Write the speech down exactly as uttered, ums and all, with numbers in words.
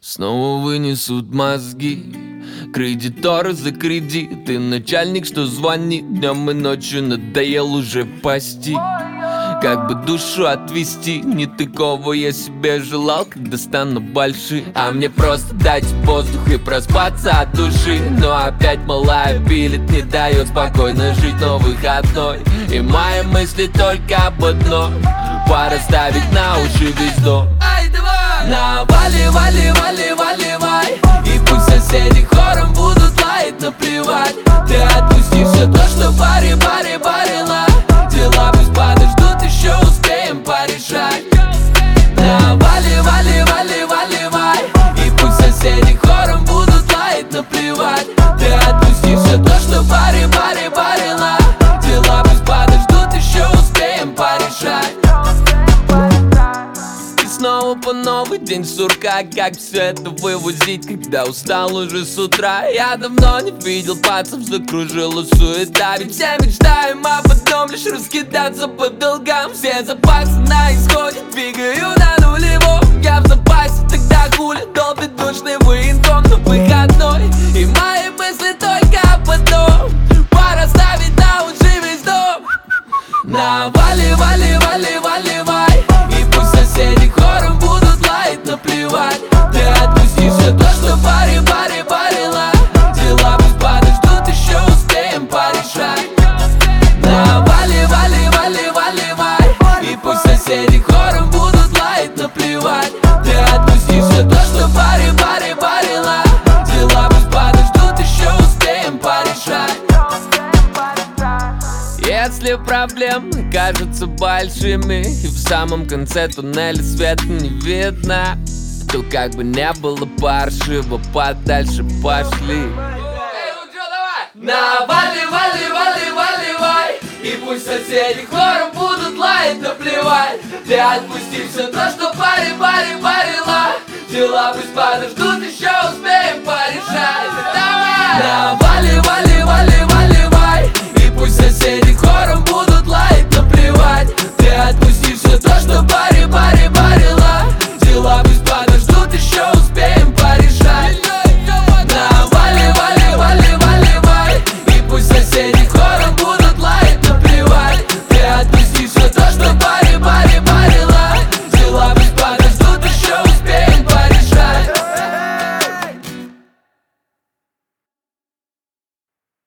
Снова вынесут мозги, кредиторы за кредит. И начальник, что звонит днем и ночью, надоел уже пасти. Как бы душу отвести, не такого я себе желал, когда стану большим. А мне просто дать воздух и проспаться от души. Но опять малая пилит, не дает спокойно жить, но выходной. И мои мысли только об одном: пора ставить на уши весь дом. Ай, давай! На вали, вали, вали, валивай. И пусть соседи хором будут лаять, наплевать. Ты отпусти все то, что пари, пари, парила. Дела пусть подождут, еще успеем порешать. На вали, вали, вали, валивай. И пусть соседи хором будут лаять, наплевать. Ты отпусти все то, что пари, пари, парила. Дела пусть подождут, еще успеем порешать. Снова по новый день сурка. Как все это вывозить, когда устал уже с утра? Я давно не видел пацев, закружила суета. Ведь все мечтаем об одном, лишь раскидаться по долгам. Все запасы на исходе, двигаю на нулевом. Я в запасе, тогда хули долбит душный военком на выходной. И мои мысли только об одном: пора ставить на уши весь дом. На вали, вали, вали, валивай. И пусть соседи хором будут лаять, наплевать. Ты отпусти все то, что пари, пари, парила. Дела пусть подождут, еще успеем порешать. На вали, вали, вали, валивай. И пусть соседи хором будут лаять, наплевать. Ты отпусти все то, что пари, пари, парила. Дела пусть подождут, еще успеем порешать. Если проблемы кажутся большими и в самом конце туннеля света не видно, то как бы не было паршиво, подальше пошли. Эй, ну чё, давай! На вали, вали, вали, валивай. И пусть соседи хором будут лаять, наплевать. Ты отпусти все то, что пари, пари, парила. Дела пусть подождут, еще успеем порешать. Давай!